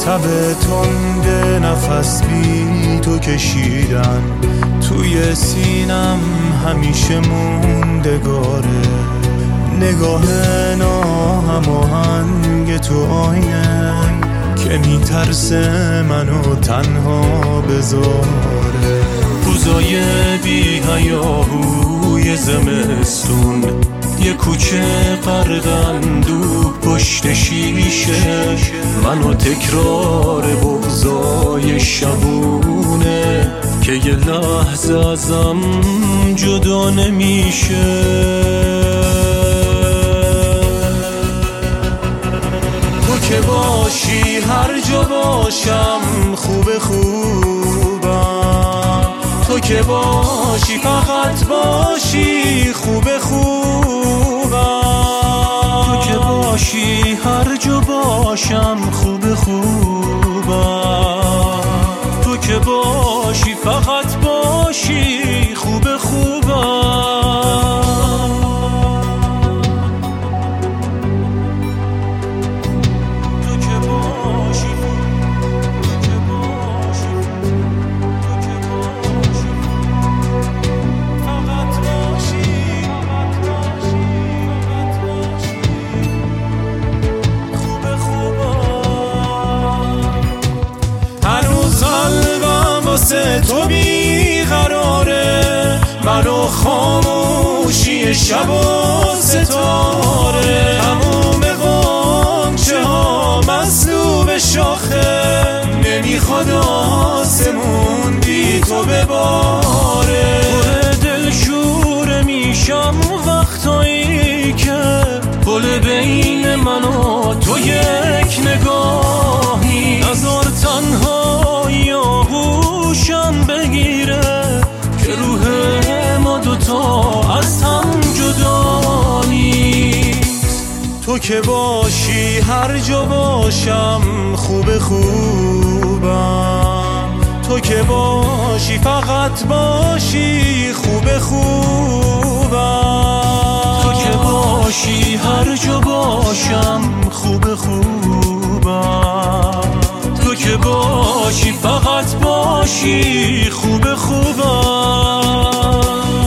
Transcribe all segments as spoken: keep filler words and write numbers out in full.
تب تند نفس بی تو کشیدن توی سینم همیشه موندگاره. نگاه ناهماهنگ تو آینه که میترسه منو تنها بذاره. روزای بی هیاهوی زمستون یه کوچه غرق‌اندوه پشت شیشه، منو تکرار بغضای شبونه که یه لحظه ازم جدا نمیشه. تو که باشی هر جا باشم خوب خوبم، تو که باشی فقط باشی خوب خوبم، تو که باشی هر جا باشم خوب خوبم، تو که باشی فقط باشی خوب خوبم. تو بیقراره، منو خاموشی شب و ستاره، تموم غنچه ها مصلوب شاخه، نمیخواد آسمون بی تو بباره. پر دلشوره میشم وقتایی که پل بین من و تو یک نگاه نیست، نذار تنهایی آغوشم بگیره که روح ما دوتا از هم جدا نیست. تو که باشی هر جا باشم خوب خوبم، تو که باشی فقط باشی خوب خوبم، تو که باشی هر جا باشم خوب خوبم، تو که باشی فقط باشی خوب خوبم.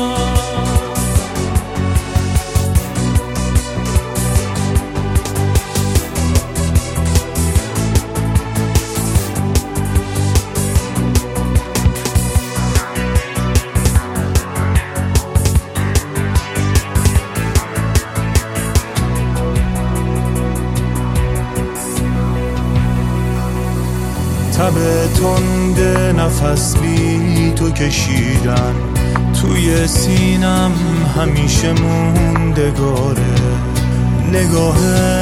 تب تند نفس بی تو کشیدن توی سینم همیشه موندگاره. نگاه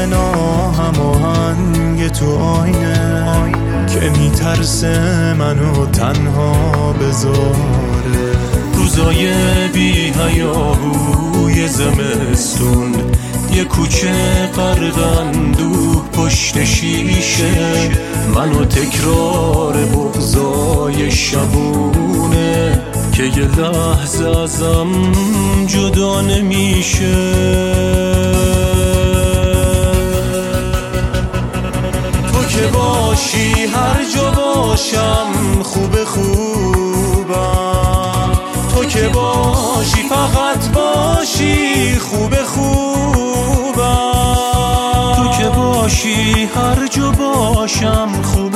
ناهماهنگ تو آینه که میترسه منو تنها بذاره. روزای بی هیاهوی زمستون یه کوچه غرق‌اندوه پشت شیشه، منو تکرار بغضای شبونه که یه لحظه ازم جدا نمیشه. تو که باشی هر جا باشم خوب خوبم، تو که باشی فقط باشی خوب خوبم، تو که باشی هر جا باشم خوب